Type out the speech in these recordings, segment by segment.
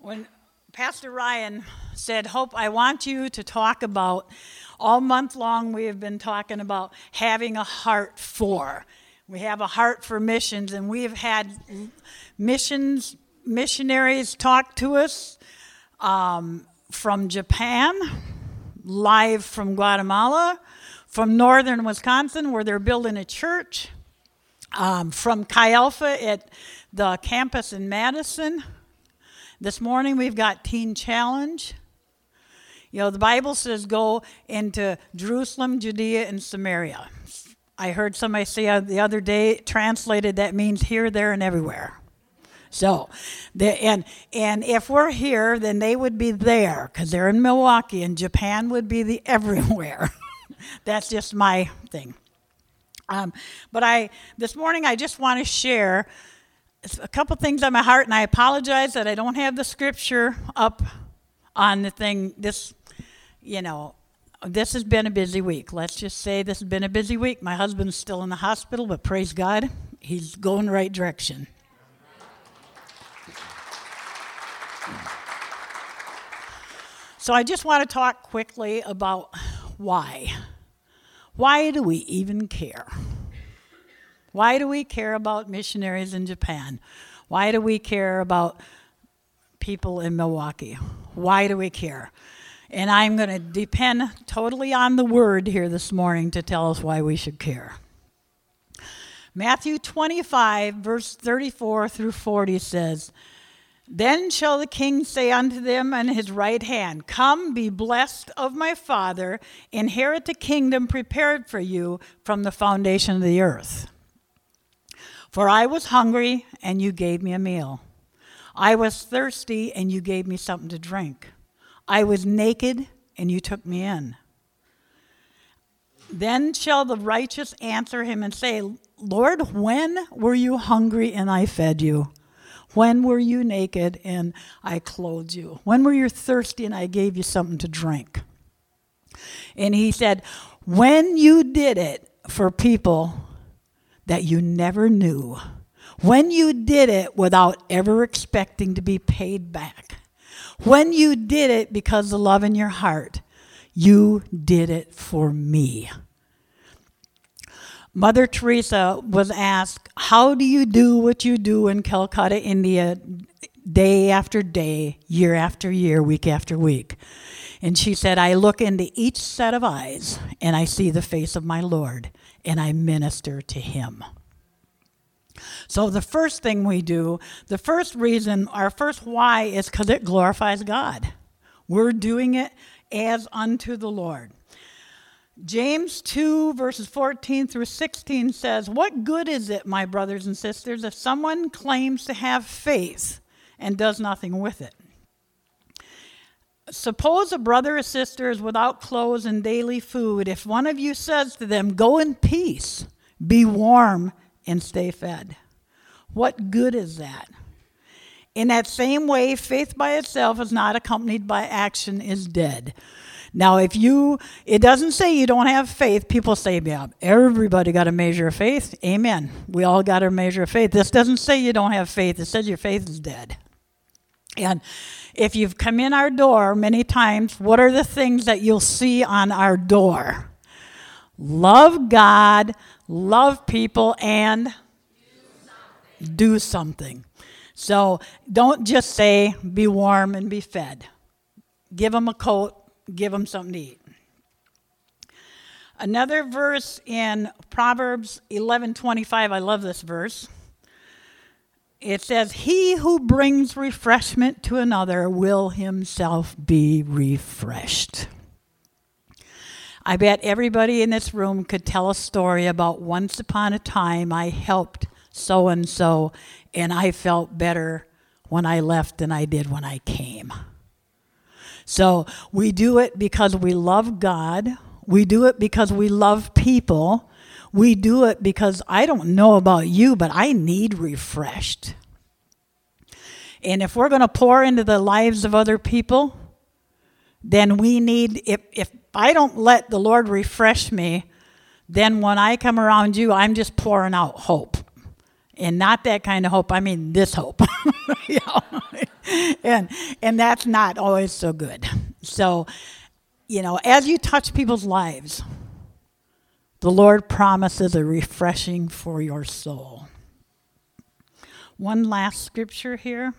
when Pastor Ryan said, Hope, I want you to talk about, all month long we have been talking about having a heart for. We have a heart for missions, and we have had missionaries talk to us from Japan, live from Guatemala, from northern Wisconsin, where they're building a church, from Chi Alpha at the campus in Madison. This morning we've got Teen Challenge. You know, the Bible says go into Jerusalem, Judea, and Samaria. I heard somebody say the other day, translated, that means here, there, and everywhere. So, and if we're here, then they would be there, because they're in Milwaukee, and Japan would be the everywhere. That's just my thing. But this morning I just want to share a couple things on my heart, and I apologize that I don't have the scripture up on the thing. This has been a busy week. Let's just say this has been a busy week. My husband's still in the hospital, but praise God, he's going the right direction. So I just want to talk quickly about why. Why do we even care? Why do we care about missionaries in Japan? Why do we care about people in Milwaukee? Why do we care? And I'm going to depend totally on the word here this morning to tell us why we should care. Matthew 25, verse 34 through 40 says, Then shall the king say unto them on his right hand, Come, be blessed of my Father, inherit the kingdom prepared for you from the foundation of the earth. For I was hungry, and you gave me a meal. I was thirsty, and you gave me something to drink. I was naked, and you took me in. Then shall the righteous answer him and say, Lord, when were you hungry, and I fed you? When were you naked, and I clothed you? When were you thirsty, and I gave you something to drink? And he said, when you did it for people that you never knew, when you did it without ever expecting to be paid back, when you did it because of love in your heart, you did it for me. Mother Teresa was asked, how do you do what you do in Calcutta, India, day after day, year after year, week after week? And she said, I look into each set of eyes, and I see the face of my Lord, and I minister to him. So the first thing we do, the first reason, our first why is because it glorifies God. We're doing it as unto the Lord. James 2, verses 14 through 16 says, What good is it, my brothers and sisters, if someone claims to have faith and does nothing with it? Suppose a brother or sister is without clothes and daily food. If one of you says to them, Go in peace, be warm, and stay fed. What good is that? In that same way, faith by itself is not accompanied by action is dead. Now, it doesn't say you don't have faith. People say, yeah, everybody got a measure of faith. Amen. We all got a measure of faith. This doesn't say you don't have faith. It says your faith is dead. And if you've come in our door many times, what are the things that you'll see on our door? Love God, love people, and do something. So don't just say, be warm and be fed. Give them a coat, give them something to eat. Another verse in Proverbs 11:25, I love this verse. It says, He who brings refreshment to another will himself be refreshed. I bet everybody in this room could tell a story about once upon a time I helped so-and-so, and I felt better when I left than I did when I came. So we do it because we love God. We do it because we love people. We do it because I don't know about you, but I need refreshed. And if we're going to pour into the lives of other people, then we need, if I don't let the Lord refresh me, then when I come around you, I'm just pouring out hope. And not that kind of hope, I mean this hope. and that's not always so good. So, as you touch people's lives, the Lord promises a refreshing for your soul. One last scripture here.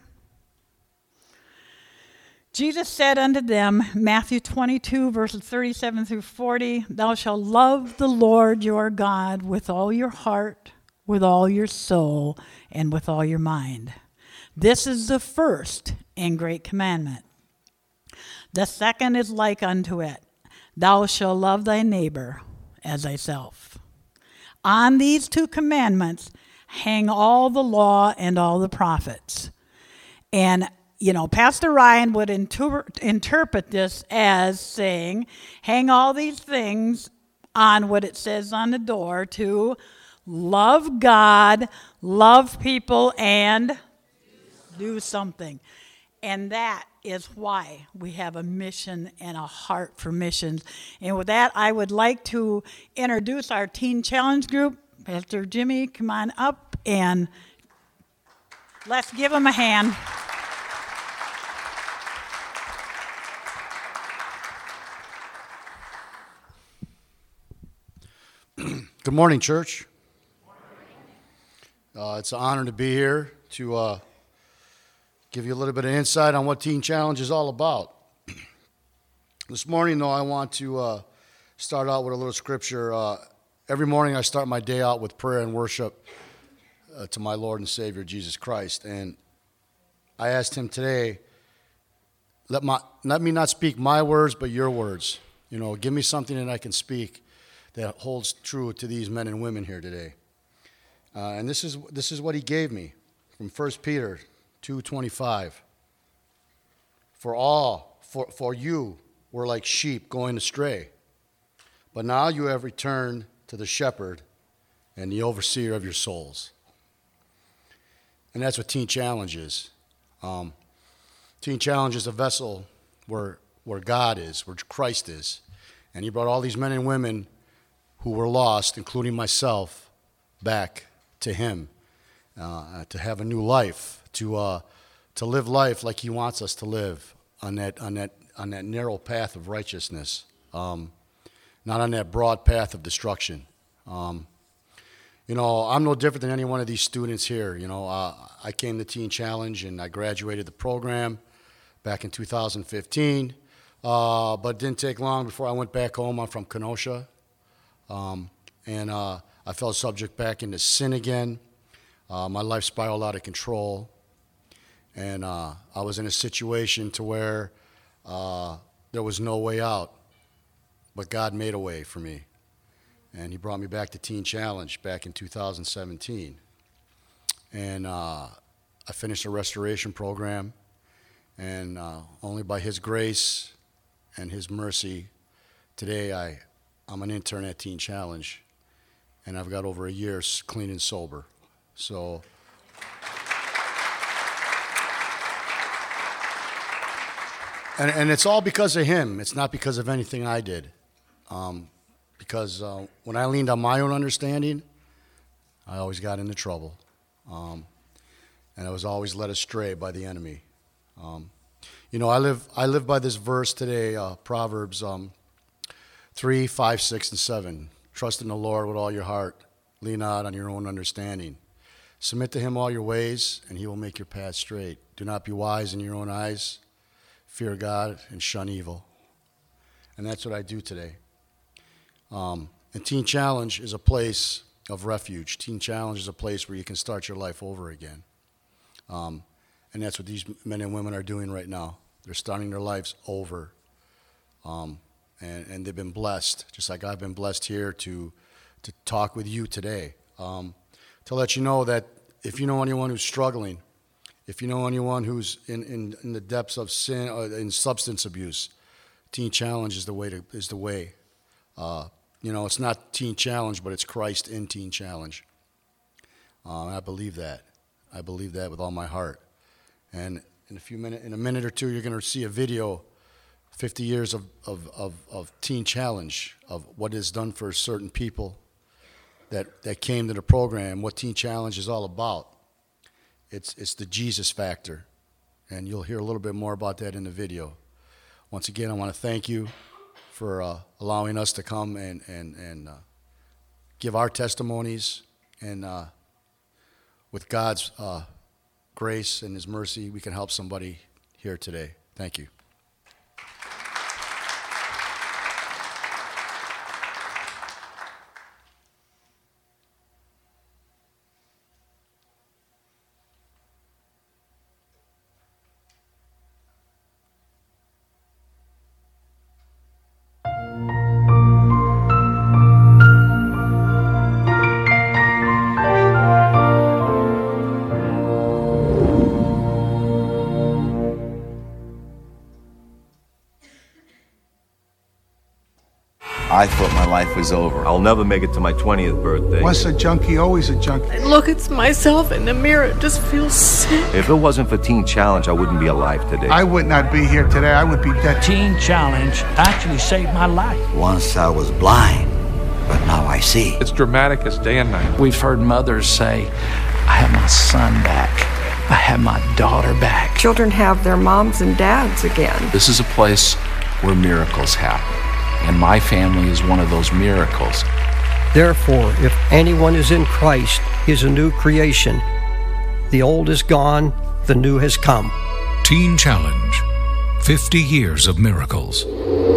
Jesus said unto them, Matthew 22, verses 37 through 40, Thou shalt love the Lord your God with all your heart, with all your soul, and with all your mind. This is the first and great commandment. The second is like unto it. Thou shalt love thy neighbor as thyself. On these two commandments hang all the law and all the prophets. And Pastor Ryan would interpret this as saying, hang all these things on what it says on the door to love God, love people, and do something. And that is why we have a mission and a heart for missions. And with that, I would like to introduce our Teen Challenge group. Pastor Jimmy, come on up and let's give them a hand. Good morning, church. It's an honor to be here to give you a little bit of insight on what Teen Challenge is all about. This morning, though, I want to start out with a little scripture. Every morning I start my day out with prayer and worship to my Lord and Savior, Jesus Christ. And I asked him today, let me not speak my words, but your words. Give me something that I can speak that holds true to these men and women here today. And this is what he gave me from 1 Peter 2:25. For you were like sheep going astray, but now you have returned to the shepherd and the overseer of your souls. And that's what Teen Challenge is. Teen Challenge is a vessel where God is, where Christ is. And he brought all these men and women who were lost, including myself, back to him, to have a new life, to live life like he wants us to live on that narrow path of righteousness, not on that broad path of destruction. I'm no different than any one of these students here. I came to Teen Challenge and I graduated the program back in 2015, but it didn't take long before I went back home. I'm from Kenosha. And I fell subject back into sin again. My life spiraled out of control. And I was in a situation to where there was no way out. But God made a way for me. And he brought me back to Teen Challenge back in 2017. And I finished a restoration program. And only by his grace and his mercy, today I'm an intern at Teen Challenge, and I've got over a year clean and sober. So, and it's all because of him. It's not because of anything I did. Because when I leaned on my own understanding, I always got into trouble. And I was always led astray by the enemy. I live by this verse today, Proverbs 3, 5, 6, and 7. Trust in the Lord with all your heart. Lean not on your own understanding. Submit to him all your ways, and he will make your path straight. Do not be wise in your own eyes. Fear God and shun evil. And that's what I do today. And Teen Challenge is a place of refuge. Teen Challenge is a place where you can start your life over again. And that's what these men and women are doing right now. They're starting their lives over. And they've been blessed, just like I've been blessed here to talk with you today. To let you know that if you know anyone who's struggling, if you know anyone who's in the depths of sin, in substance abuse, Teen Challenge is the way. It's not Teen Challenge, but it's Christ in Teen Challenge. I believe that. I believe that with all my heart. And in a minute or two, you're going to see a video, 50 years of Teen Challenge, of what is done for certain people that came to the program, what Teen Challenge is all about. It's the Jesus factor. And you'll hear a little bit more about that in the video. Once again, I want to thank you for allowing us to come and give our testimonies. And with God's grace and His mercy, we can help somebody here today. Thank you. I thought my life was over. I'll never make it to my 20th birthday. Once a junkie, always a junkie. I look at myself in the mirror, it just feels sick. If it wasn't for Teen Challenge, I wouldn't be alive today. I would not be here today. I would be dead. Teen Challenge actually saved my life. Once I was blind, but now I see. It's dramatic as day and night. We've heard mothers say, I have my son back. I have my daughter back. Children have their moms and dads again. This is a place where miracles happen. And my family is one of those miracles. Therefore, if anyone is in Christ, he is a new creation. The old is gone, the new has come. Teen Challenge, 50 years of miracles.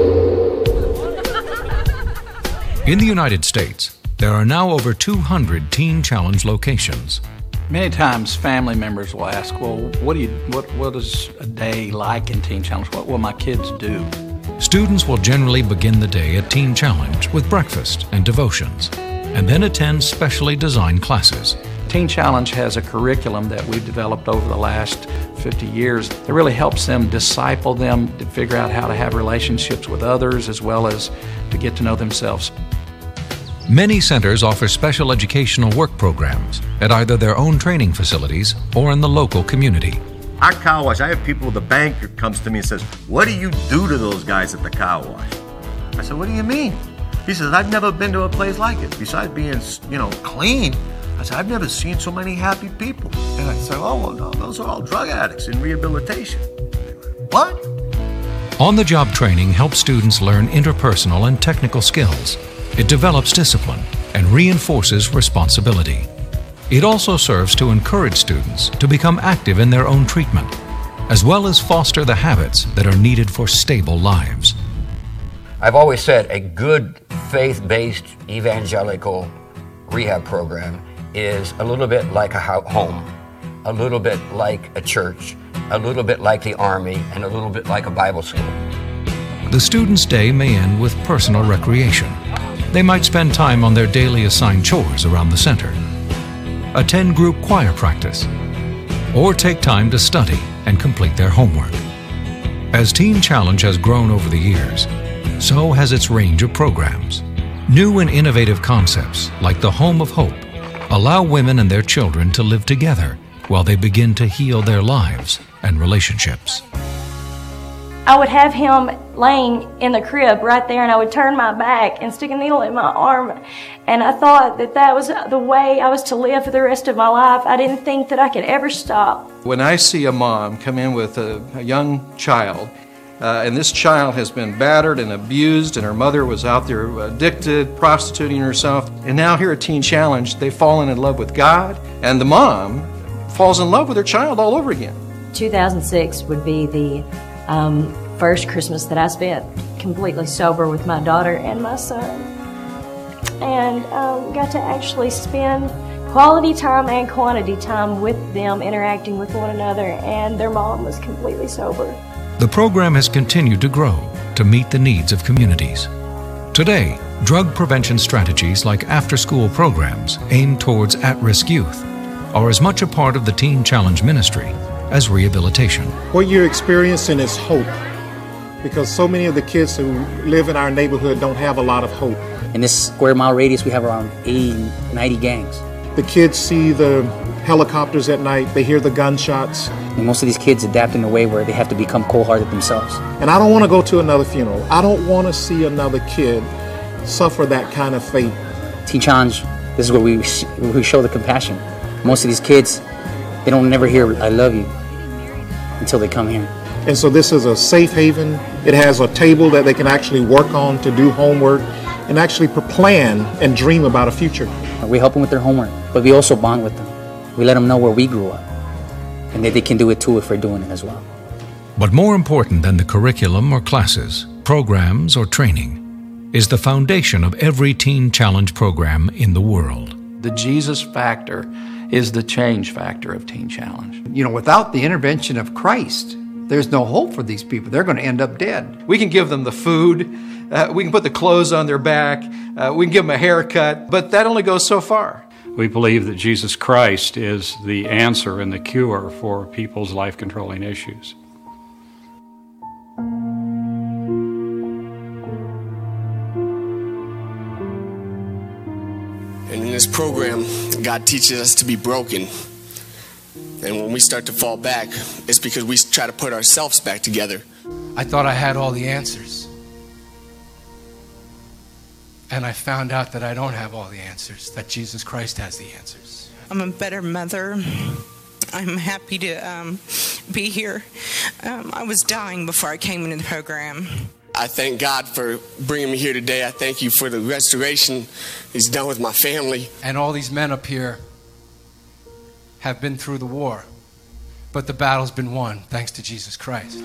In the United States, there are now over 200 Teen Challenge locations. Many times family members will ask, well, what is a day like in Teen Challenge? What will my kids do? Students will generally begin the day at Teen Challenge with breakfast and devotions, and then attend specially designed classes. Teen Challenge has a curriculum that we've developed over the last 50 years that really helps them disciple them to figure out how to have relationships with others as well as to get to know themselves. Many centers offer special educational work programs at either their own training facilities or in the local community. Our car wash, I have people, the banker comes to me and says, what do you do to those guys at the car wash? I said, what do you mean? He says, I've never been to a place like it. Besides being, clean, I said, I've never seen so many happy people. And I said, oh, well, no, those are all drug addicts in rehabilitation. What? On-the-job training helps students learn interpersonal and technical skills. It develops discipline and reinforces responsibility. It also serves to encourage students to become active in their own treatment, as well as foster the habits that are needed for stable lives. I've always said a good faith-based evangelical rehab program is a little bit like a home, a little bit like a church, a little bit like the Army, and a little bit like a Bible school. The student's day may end with personal recreation. They might spend time on their daily assigned chores around the center, attend group choir practice, or take time to study and complete their homework. As Teen Challenge has grown over the years, so has its range of programs. New and innovative concepts, like the Home of Hope, allow women and their children to live together while they begin to heal their lives and relationships. I would have him laying in the crib right there, and I would turn my back and stick a needle in my arm. And I thought that was the way I was to live for the rest of my life. I didn't think that I could ever stop. When I see a mom come in with a young child, and this child has been battered and abused, and her mother was out there addicted, prostituting herself, and now here at Teen Challenge, they've fallen in love with God, and the mom falls in love with her child all over again. 2006 would be the first Christmas that I spent completely sober with my daughter and my son, and got to actually spend quality time and quantity time with them, interacting with one another, and their mom was completely sober. The program has continued to grow to meet the needs of communities. Today, drug prevention strategies like after-school programs aimed towards at-risk youth are as much a part of the Teen Challenge ministry as rehabilitation. What you're experiencing is hope, because so many of the kids who live in our neighborhood don't have a lot of hope. In this square mile radius, we have around 80, 90 gangs. The kids see the helicopters at night, they hear the gunshots. And most of these kids adapt in a way where they have to become cold-hearted themselves. And I don't want to go to another funeral. I don't want to see another kid suffer that kind of fate. Teen Challenge, this is where we show the compassion. Most of these kids, they don't never hear, I love you. until they come here. And so this is a safe haven. It has a table that they can actually work on to do homework and actually plan and dream about a future. We help them with their homework, but we also bond with them. We let them know where we grew up, and that they can do it too if we're doing it as well. But more important than the curriculum or classes, programs or training, is the foundation of every Teen Challenge program in the world. The Jesus factor is the change factor of Teen Challenge. You know, without the intervention of Christ, there's no hope for these people. They're going to end up dead. We can give them the food, we can put the clothes on their back, we can give them a haircut, but that only goes so far. We believe that Jesus Christ is the answer and the cure for people's life-controlling issues. And in this program, God teaches us to be broken. And when we start to fall back, it's because we try to put ourselves back together. I thought I had all the answers. And I found out that I don't have all the answers, that Jesus Christ has the answers. I'm a better mother. I'm happy to be here. I was dying before I came into the program. I thank God for bringing me here today. I thank you for the restoration He's done with my family. And all these men up here have been through the war, but the battle's been won thanks to Jesus Christ.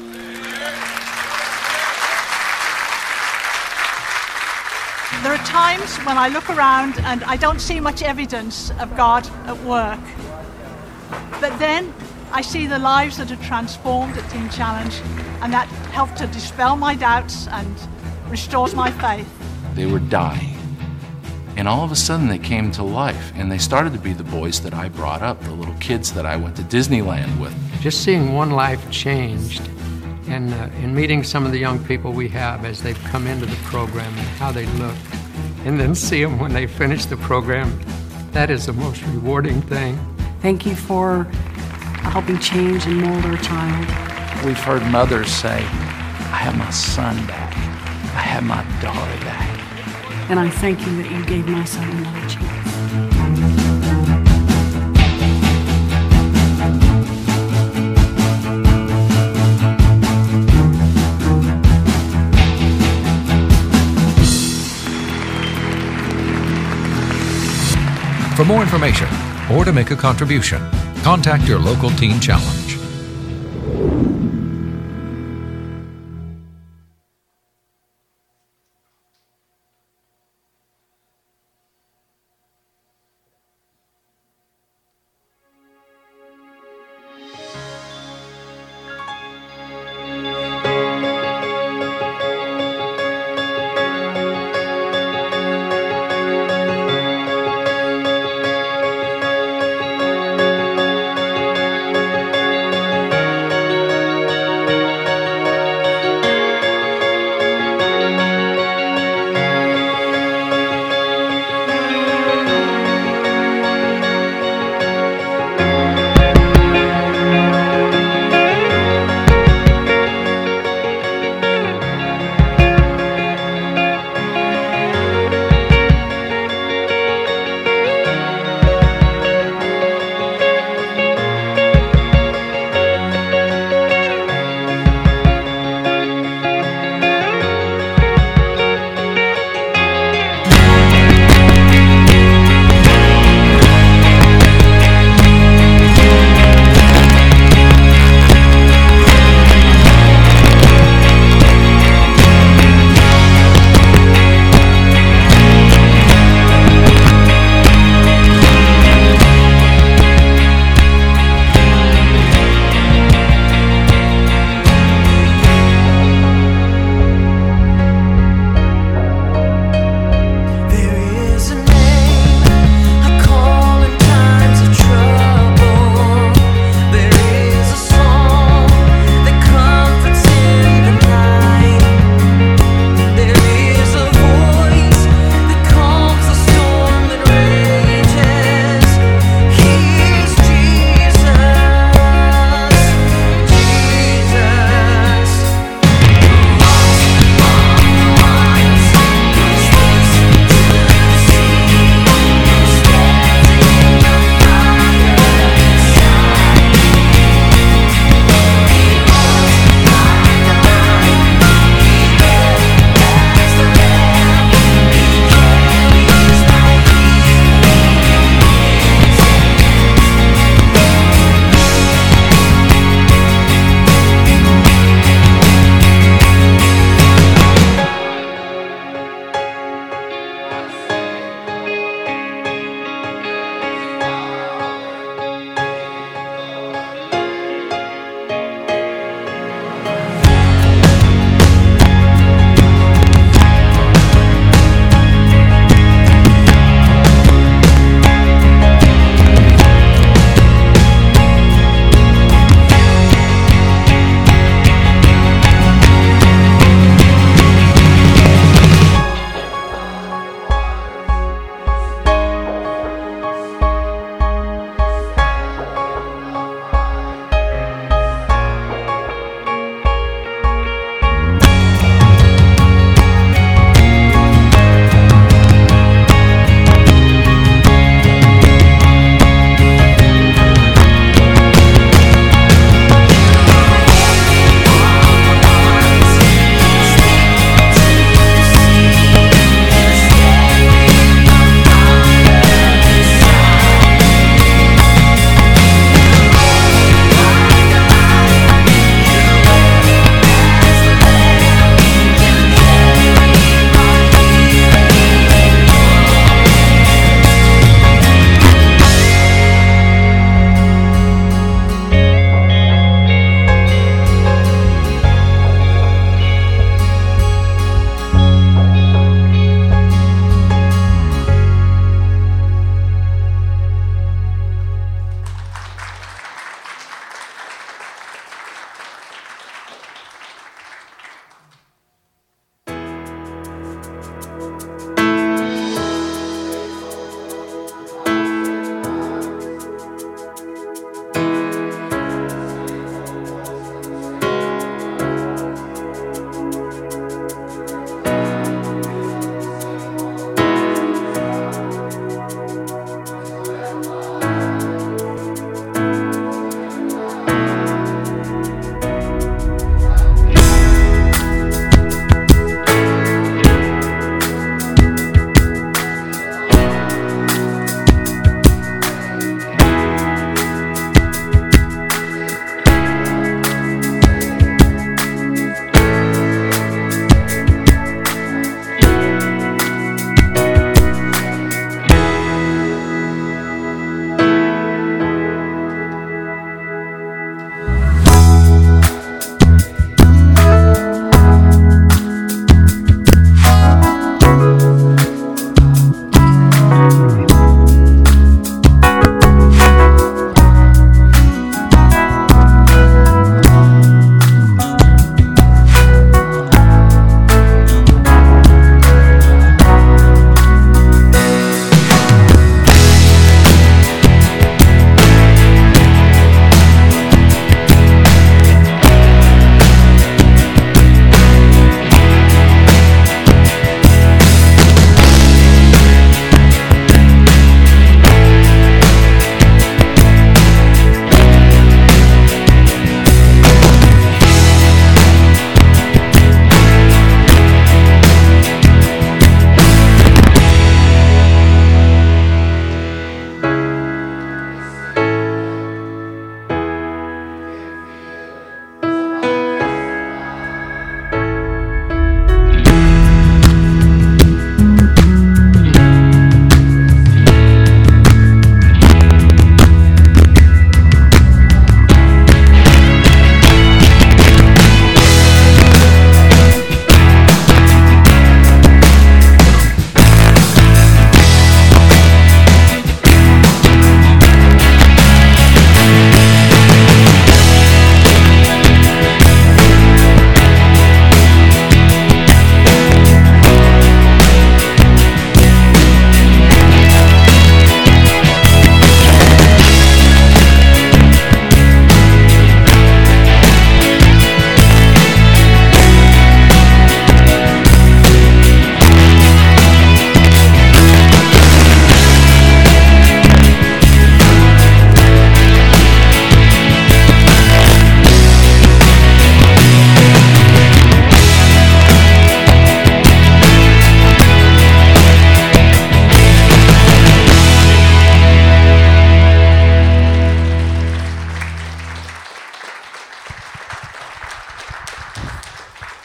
There are times when I look around and I don't see much evidence of God at work. But then I see the lives that are transformed at Teen Challenge, and that helped to dispel my doubts and restores my faith. They were dying. And all of a sudden they came to life, and they started to be the boys that I brought up, the little kids that I went to Disneyland with. Just seeing one life changed, and in meeting some of the young people we have as they've come into the program and how they look, and then see them when they finish the program, that is the most rewarding thing. Thank you for helping change and mold our child. We've heard mothers say, I have my son back. I have my daughter back. And I thank you that you gave my son another chance. For more information or to make a contribution, contact your local Teen Challenge.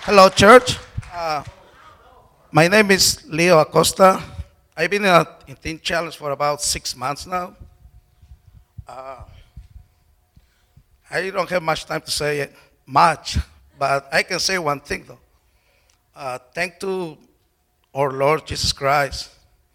Hello, church. My name is Leo Acosta. I've been in Teen Challenge for about 6 months now. I don't have much time to say it, but I can say one thing though. Thank to our Lord Jesus Christ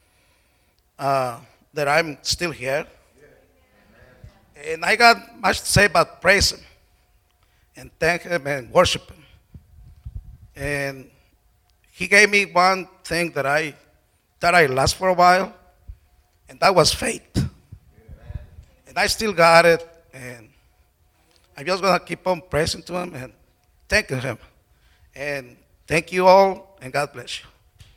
that I'm still here. And I got much to say about praise Him and thank Him and worship Him. And He gave me one thing that I lost for a while, and that was faith. And I still got it, and I'm just going to keep on praising to Him and thanking Him. And thank you all, and God bless you.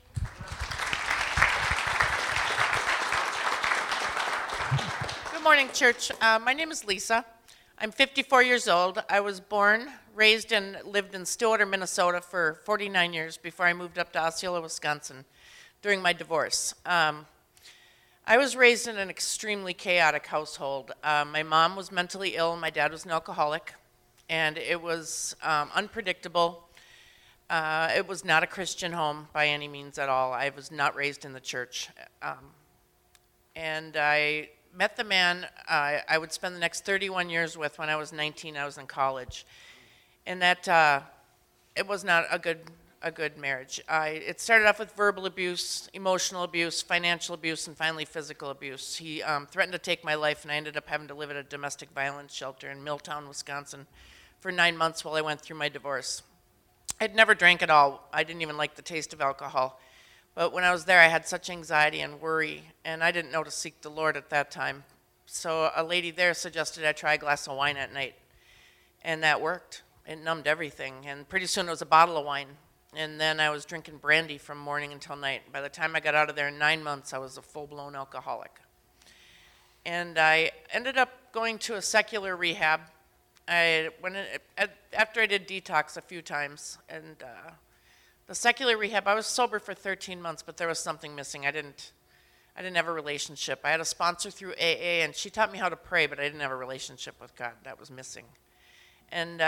Good morning, church. My name is Lisa. I'm 54 years old. I was born, raised, and lived in Stillwater, Minnesota for 49 years before I moved up to Osceola, Wisconsin during my divorce. I was raised in an extremely chaotic household. My mom was mentally ill, my dad was an alcoholic, and it was unpredictable. It was not a Christian home by any means at all. I was not raised in the church. And I met the man I would spend the next 31 years with. When I was 19, I was in college. And that, it was not a good marriage. It started off with verbal abuse, emotional abuse, financial abuse, and finally physical abuse. He threatened to take my life, and I ended up having to live at a domestic violence shelter in Milltown, Wisconsin for 9 months while I went through my divorce. I'd never drank at all. I didn't even like the taste of alcohol. But when I was there, I had such anxiety and worry, and I didn't know to seek the Lord at that time. So a lady there suggested I try a glass of wine at night, and that worked. It numbed everything, and pretty soon it was a bottle of wine, and then I was drinking brandy from morning until night. By the time I got out of there in 9 months, I was a full-blown alcoholic. And I ended up going to a secular rehab. After I did detox a few times, and the secular rehab, I was sober for 13 months, but there was something missing. I didn't have a relationship. I had a sponsor through AA, and she taught me how to pray, but I didn't have a relationship with God. That was missing. And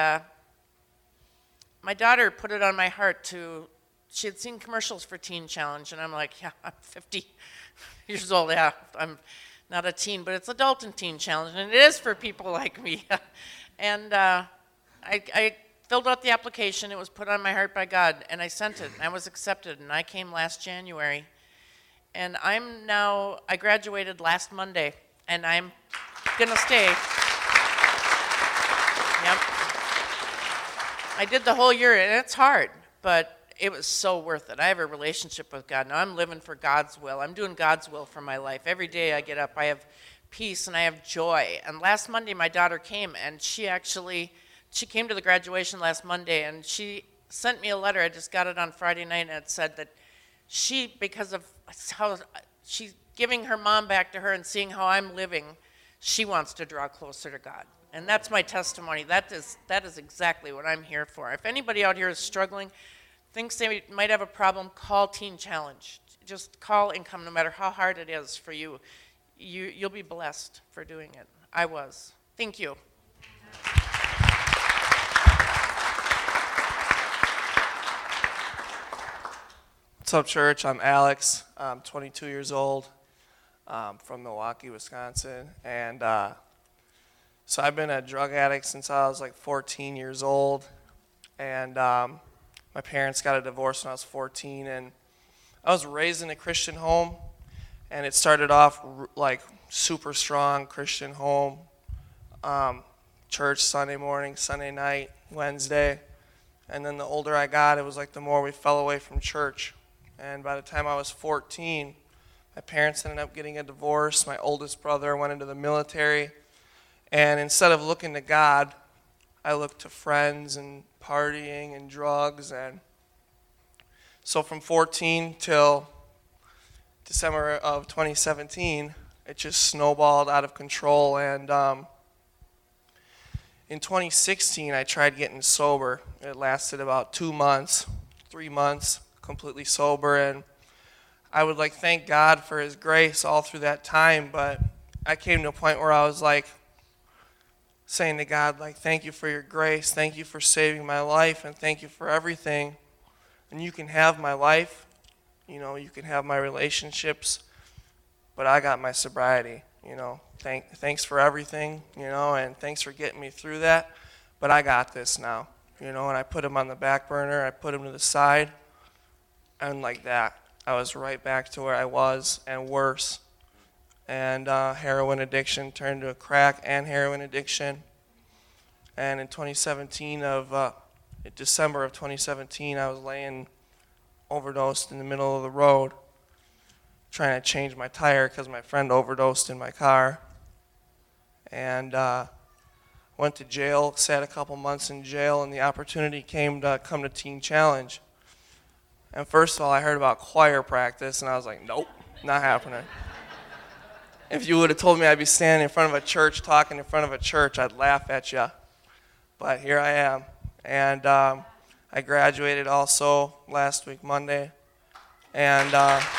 my daughter put it on my heart she had seen commercials for Teen Challenge, and I'm like, yeah, I'm 50 years old. Yeah, I'm not a teen, but it's adult and Teen Challenge, and it is for people like me. And I filled out the application. It was put on my heart by God, and I sent it, and I was accepted, and I came last January. And I graduated last Monday, and I'm going to stay. Yep. I did the whole year, and it's hard, but it was so worth it. I have a relationship with God. Now I'm living for God's will. I'm doing God's will for my life. Every day I get up, I have peace, and I have joy. And last Monday, my daughter came, and she came to the graduation last Monday, and she sent me a letter. I just got it on Friday night, and it said that because of how she's giving her mom back to her and seeing how I'm living, she wants to draw closer to God. And that's my testimony. That is exactly what I'm here for. If anybody out here is struggling, thinks they might have a problem, call Teen Challenge. Just call and come, no matter how hard it is for you. You'll be blessed for doing it. I was. Thank you. What's up, church? I'm Alex. I'm 22 years old. From Milwaukee, Wisconsin. And so I've been a drug addict since I was like 14 years old. And my parents got a divorce when I was 14. And I was raised in a Christian home. And it started off like super strong Christian home. Church Sunday morning, Sunday night, Wednesday. And then the older I got, it was like the more we fell away from church. And by the time I was 14, my parents ended up getting a divorce. My oldest brother went into the military. And instead of looking to God, I looked to friends and partying and drugs. And so from 14 till December of 2017, it just snowballed out of control. And in 2016, I tried getting sober. It lasted about 2 months, 3 months, completely sober. And I would thank God for His grace all through that time. But I came to a point where I was like, saying to God, like, thank you for your grace, thank you for saving my life, and thank you for everything. And you can have my life, you know, you can have my relationships, but I got my sobriety, you know. Thanks for everything, you know, and thanks for getting me through that, but I got this now, you know. And I put him on the back burner, I put him to the side, and like that, I was right back to where I was and worse. And heroin addiction turned to a crack and heroin addiction. And in December of 2017, I was laying overdosed in the middle of the road, trying to change my tire because my friend overdosed in my car. And went to jail, sat a couple months in jail, and the opportunity came to come to Teen Challenge. And first of all, I heard about choir practice, and I was like, nope, not happening. If you would have told me I'd be standing in front of a church, talking in front of a church, I'd laugh at you. But here I am. And I graduated also last week, Monday. And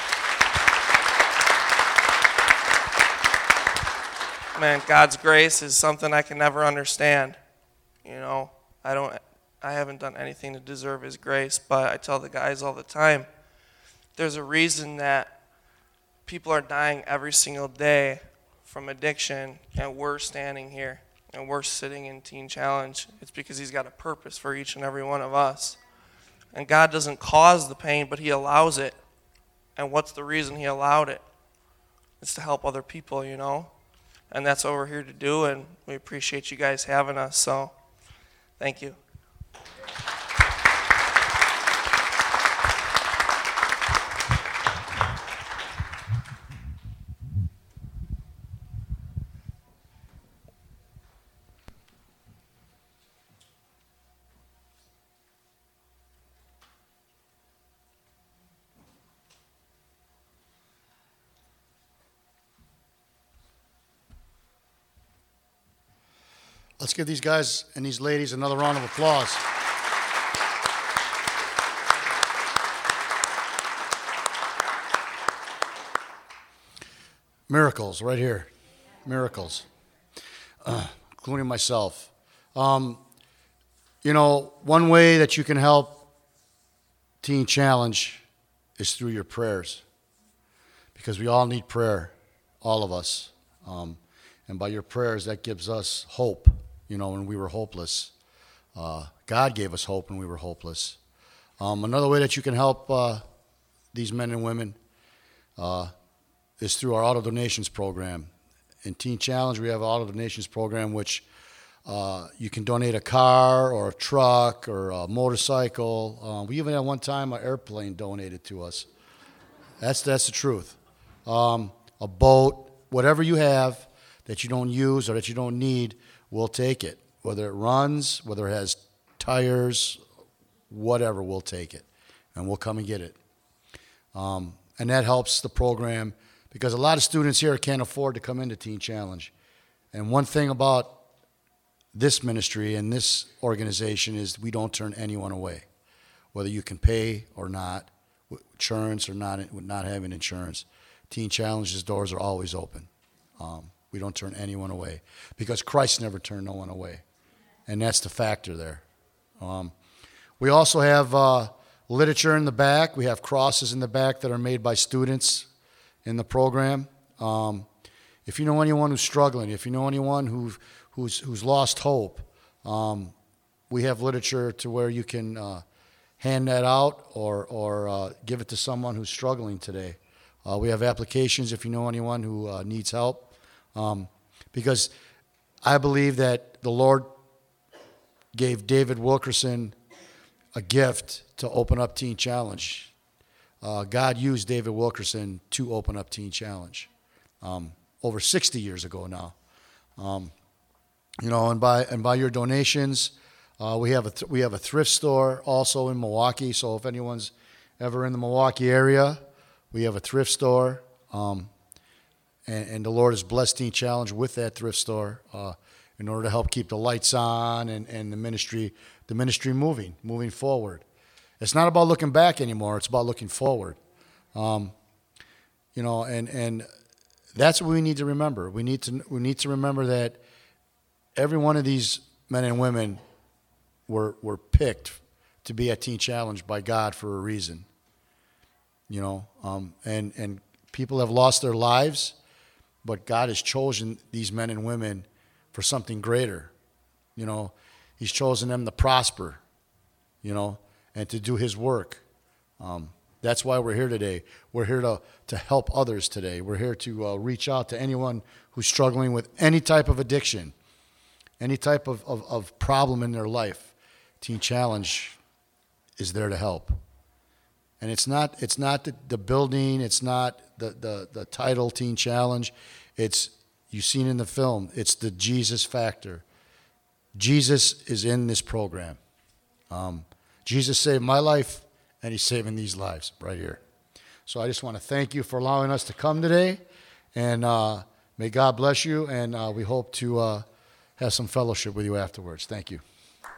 man, God's grace is something I can never understand. You know, I haven't done anything to deserve his grace, but I tell the guys all the time, there's a reason that people are dying every single day from addiction, and we're standing here, and we're sitting in Teen Challenge. It's because he's got a purpose for each and every one of us. And God doesn't cause the pain, but he allows it. And what's the reason he allowed it? It's to help other people, you know. And that's what we're here to do, and we appreciate you guys having us, so thank you. Let's give these guys and these ladies another round of applause. Miracles, right here. Miracles. Including myself. You know, one way that you can help Teen Challenge is through your prayers. Because we all need prayer, all of us. And by your prayers, that gives us hope. You know, when we were hopeless. God gave us hope when we were hopeless. Another way that you can help these men and women is through our auto donations program. In Teen Challenge, we have an auto donations program which you can donate a car or a truck or a motorcycle. We even had one time an airplane donated to us. That's the truth. A boat, whatever you have that you don't use or that you don't need, we'll take it. Whether it runs, whether it has tires, whatever, we'll take it. And we'll come and get it. And that helps the program because a lot of students here can't afford to come into Teen Challenge. And one thing about this ministry and this organization is we don't turn anyone away. Whether you can pay or not, insurance or not having insurance, Teen Challenge's doors are always open. We don't turn anyone away because Christ never turned no one away. And that's the factor there. We also have literature in the back. We have crosses in the back that are made by students in the program. If you know anyone who's struggling, if you know anyone who's lost hope, we have literature to where you can hand that out or give it to someone who's struggling today. We have applications if you know anyone who needs help. Because I believe that the Lord gave David Wilkerson a gift to open up Teen Challenge. God used David Wilkerson to open up Teen Challenge over 60 years ago now. You know, and by your donations, we have a thrift store also in Milwaukee. So if anyone's ever in the Milwaukee area, we have a thrift store. And the Lord has blessed Teen Challenge with that thrift store in order to help keep the lights on and the ministry moving forward. It's not about looking back anymore. It's about looking forward. You know, and that's what we need to remember. We need to remember that every one of these men and women were picked to be at Teen Challenge by God for a reason. You know, and people have lost their lives, but God has chosen these men and women for something greater. You know, He's chosen them to prosper, you know, and to do His work. That's why we're here today. We're here to help others today. We're here to reach out to anyone who's struggling with any type of addiction, any type of problem in their life. Teen Challenge is there to help. And it's not the building, it's not the title Teen Challenge. It's, you've seen in the film, it's the Jesus factor. Jesus is in this program. Jesus saved my life, and He's saving these lives right here. So I just want to thank you for allowing us to come today, and may God bless you, and we hope to have some fellowship with you afterwards. Thank you.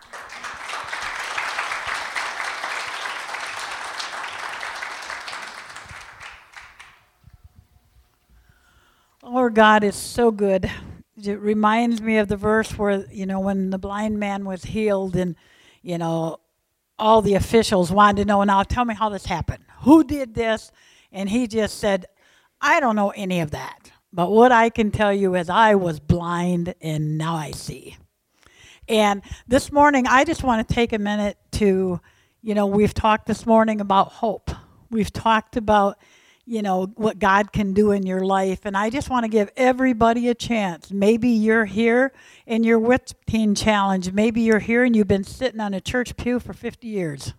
Lord God is so good. It reminds me of the verse where, you know, when the blind man was healed and, you know, all the officials wanted to know, now tell me how this happened. Who did this? And he just said, I don't know any of that. But what I can tell you is I was blind and now I see. And this morning, I just want to take a minute to, you know, we've talked this morning about hope. We've talked about, you know, what God can do in your life. And I just want to give everybody a chance. Maybe you're here and you're with Teen Challenge. Maybe you're here and you've been sitting on a church pew for 50 years.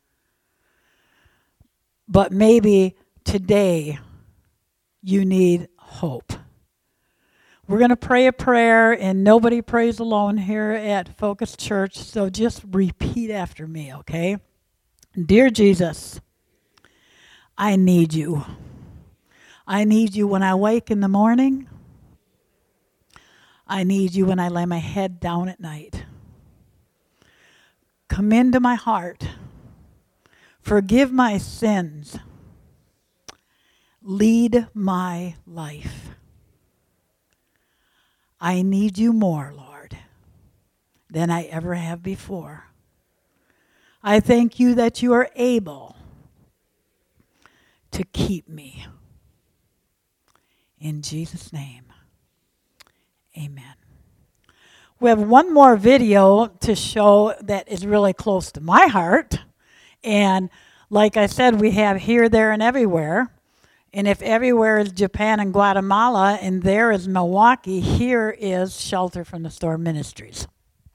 But maybe today you need hope. We're going to pray a prayer, and nobody prays alone here at Focus Church, so just repeat after me, okay? Dear Jesus, I need you. I need you when I wake in the morning. I need you when I lay my head down at night. Come into my heart. Forgive my sins. Lead my life. I need you more, Lord, than I ever have before. I thank you that you are able to keep me. In Jesus' name, amen. We have one more video to show that is really close to my heart. And like I said, we have here, there, and everywhere. And if everywhere is Japan and Guatemala, and there is Milwaukee, here is Shelter from the Storm Ministries.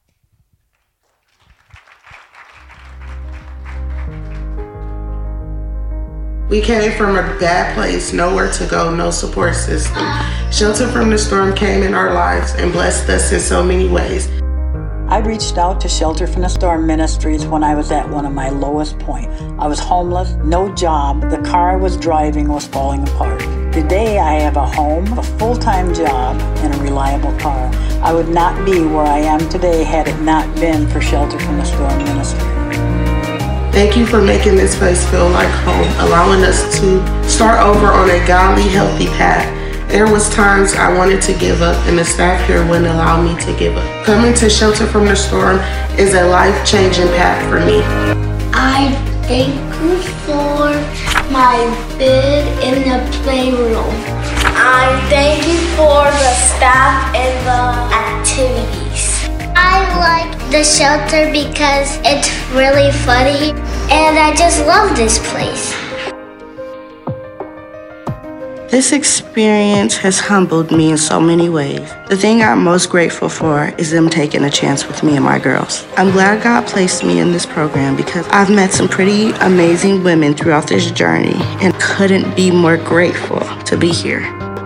We came from a bad place, nowhere to go, no support system. Shelter from the Storm came in our lives and blessed us in so many ways. I reached out to Shelter from the Storm Ministries when I was at one of my lowest points. I was homeless, no job, the car I was driving was falling apart. Today I have a home, a full-time job, and a reliable car. I would not be where I am today had it not been for Shelter from the Storm Ministry. Thank you for making this place feel like home, allowing us to start over on a godly, healthy path. There was times I wanted to give up, and the staff here wouldn't allow me to give up. Coming to Shelter from the Storm is a life-changing path for me. I thank you for my bed in the playroom. I thank you for the staff and the activities. I like the shelter because it's really funny, and I just love this place. This experience has humbled me in so many ways. The thing I'm most grateful for is them taking a chance with me and my girls. I'm glad God placed me in this program because I've met some pretty amazing women throughout this journey and couldn't be more grateful to be here.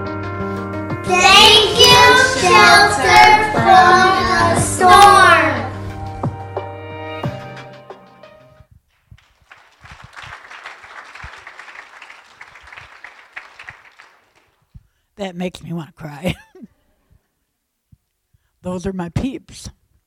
Thank you, Shelter from the Storm. That makes me want to cry. Those are my peeps.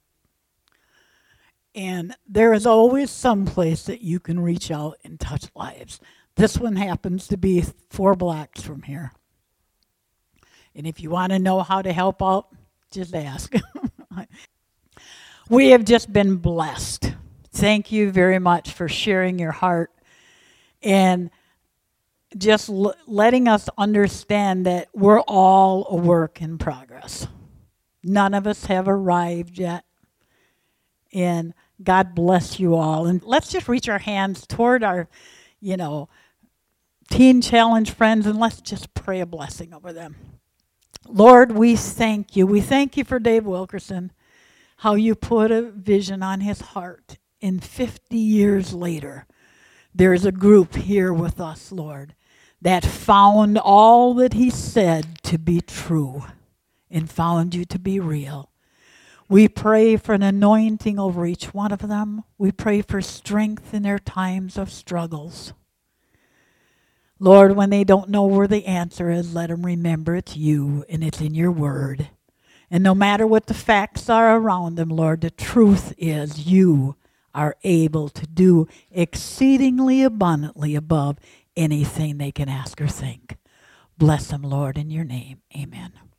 And there is always some place that you can reach out and touch lives. This one happens to be 4 blocks from here. And if you want to know how to help out, just ask. We have just been blessed. Thank you very much for sharing your heart and just letting us understand that we're all a work in progress. None of us have arrived yet. And God bless you all. And let's just reach our hands toward our, Teen Challenge friends, and let's just pray a blessing over them. Lord, we thank you. We thank you for Dave Wilkerson, how you put a vision on his heart. And 50 years later, there's a group here with us, Lord, that found all that he said to be true and found you to be real. We pray for an anointing over each one of them. We pray for strength in their times of struggles. Lord, when they don't know where the answer is, let them remember it's you and it's in your word. And no matter what the facts are around them, Lord, the truth is you are able to do exceedingly abundantly above anything they can ask or think. Bless them, Lord, in your name. Amen.